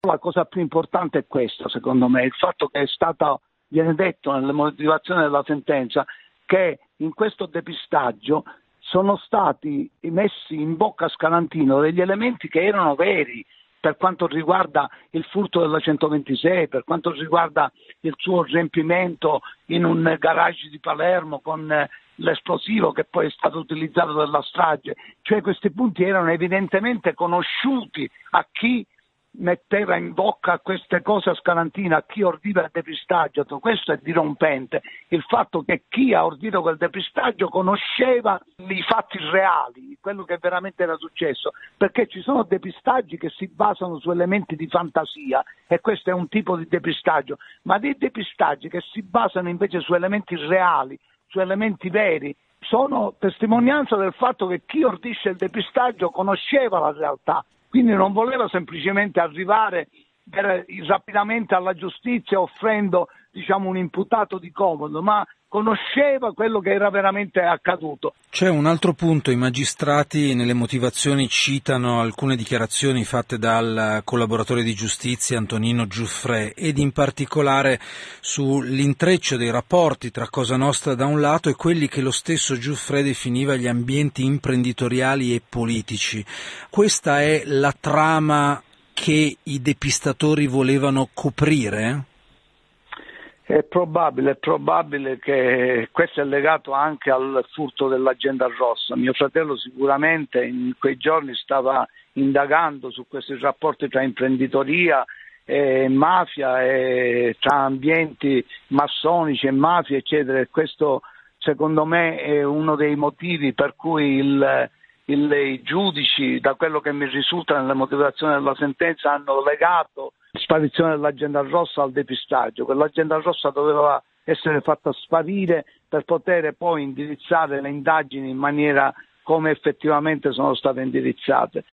la cosa più importante è questa, secondo me, il fatto che viene detto nelle motivazioni della sentenza che in questo depistaggio sono stati messi in bocca a Scalantino degli elementi che erano veri per quanto riguarda il furto della 126, per quanto riguarda il suo riempimento in un garage di Palermo con l'esplosivo che poi è stato utilizzato per la strage, cioè questi punti erano evidentemente conosciuti a chi metteva in bocca queste cose a Scalantino, a chi ordiva il depistaggio. Questo è dirompente, il fatto che chi ha ordito quel depistaggio conosceva i fatti reali, quello che veramente era successo, perché ci sono depistaggi che si basano su elementi di fantasia e questo è un tipo di depistaggio, ma dei depistaggi che si basano invece su elementi reali, su elementi veri, sono testimonianza del fatto che chi ordisce il depistaggio conosceva la realtà. Quindi non voleva semplicemente arrivare rapidamente alla giustizia offrendo, un imputato di comodo, ma conosceva quello che era veramente accaduto. C'è un altro punto, i magistrati nelle motivazioni citano alcune dichiarazioni fatte dal collaboratore di giustizia Antonino Giuffrè ed in particolare sull'intreccio dei rapporti tra Cosa Nostra da un lato e quelli che lo stesso Giuffrè definiva gli ambienti imprenditoriali e politici. Questa è la trama che i depistatori volevano coprire? È probabile che questo è legato anche al furto dell'agenda rossa. Mio fratello sicuramente in quei giorni stava indagando su questi rapporti tra imprenditoria e mafia e tra ambienti massonici e mafia, eccetera. E questo secondo me è uno dei motivi per cui i giudici, da quello che mi risulta nelle motivazioni della sentenza, hanno legato la sparizione dell'agenda rossa al depistaggio. Quell'agenda rossa doveva essere fatta sparire per poter poi indirizzare le indagini in maniera come effettivamente sono state indirizzate.